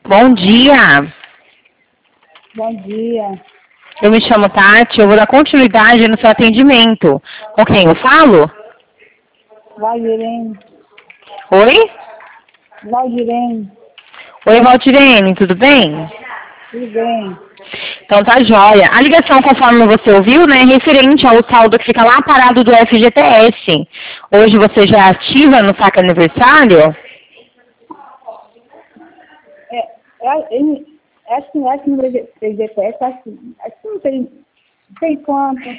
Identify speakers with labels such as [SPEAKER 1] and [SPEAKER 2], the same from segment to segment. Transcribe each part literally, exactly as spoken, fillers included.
[SPEAKER 1] Bom dia.
[SPEAKER 2] Bom dia.
[SPEAKER 1] Eu me chamo Tati, eu vou dar continuidade no seu atendimento. Com quem eu falo?
[SPEAKER 2] Valdirene.
[SPEAKER 1] Oi?
[SPEAKER 2] Valdirene.
[SPEAKER 1] Oi, Valdirene, tudo bem?
[SPEAKER 2] Tudo bem?
[SPEAKER 1] Então tá jóia. A ligação, conforme você ouviu, né, é referente ao saldo que fica lá parado do F G T S. Hoje você já é ativa no saque aniversário?
[SPEAKER 2] É, é, é, acho que acho que no G P S, acho, que- acho que não tem, tem conta.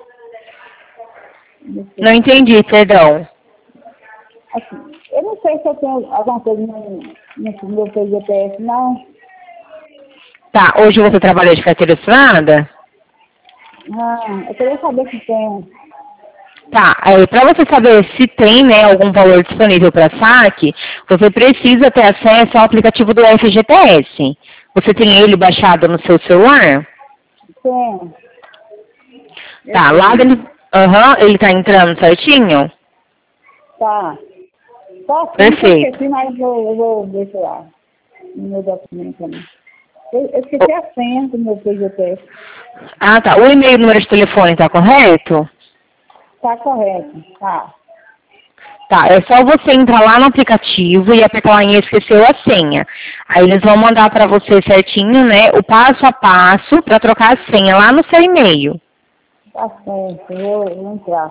[SPEAKER 1] Não entendi, perdão.
[SPEAKER 2] Assim, eu não sei se eu tenho alguma coisa no, no meu G P S, não.
[SPEAKER 1] Tá, hoje você trabalha de carteira assinada?
[SPEAKER 2] Ah, eu queria saber se tem.
[SPEAKER 1] Tá, para você saber se tem, né, algum valor disponível para saque, você precisa ter acesso ao aplicativo do F G T S. Você tem ele baixado no seu celular?
[SPEAKER 2] Tem. Eu
[SPEAKER 1] Tá, lá
[SPEAKER 2] tenho.
[SPEAKER 1] dentro, aham, ele tá entrando certinho?
[SPEAKER 2] Tá. Só assim que eu
[SPEAKER 1] Perfeito.
[SPEAKER 2] esqueci, mas eu vou, eu vou ver se lá no meu documento também. Eu, eu esqueci a senha do meu G P S.
[SPEAKER 1] Ah, tá, o e-mail e o número de telefone tá correto?
[SPEAKER 2] Tá correto. Tá.
[SPEAKER 1] Tá, é só você entrar lá no aplicativo e apertar lá em esqueceu a senha. Aí eles vão mandar para você certinho, né, o passo a passo para trocar a senha lá no seu e-mail.
[SPEAKER 2] Tá certo, eu vou, eu vou entrar.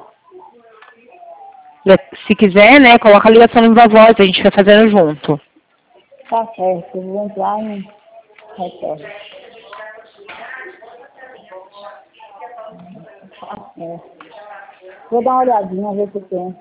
[SPEAKER 1] Se quiser, né, coloca a ligação em viva voz, a gente vai fazendo junto.
[SPEAKER 2] Tá certo, eu vou entrar em retorno. Tá certo. Vou dar uma olhadinha, ver se tem.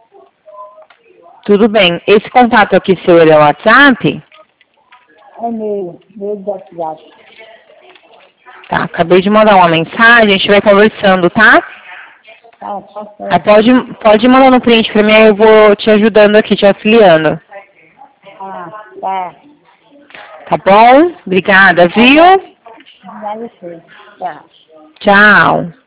[SPEAKER 1] Tudo bem. Esse contato aqui seu ele é o WhatsApp?
[SPEAKER 2] É meu, meu do WhatsApp.
[SPEAKER 1] Tá, acabei de mandar uma mensagem, a gente vai conversando, tá?
[SPEAKER 2] Tá, tá
[SPEAKER 1] Aí
[SPEAKER 2] certo.
[SPEAKER 1] pode, pode mandar no print pra mim, aí eu vou te ajudando aqui, te auxiliando.
[SPEAKER 2] Ah, tá.
[SPEAKER 1] Tá bom? Obrigada,
[SPEAKER 2] Tá bom.
[SPEAKER 1] viu?
[SPEAKER 2] Obrigada a você. Tá.
[SPEAKER 1] Tchau.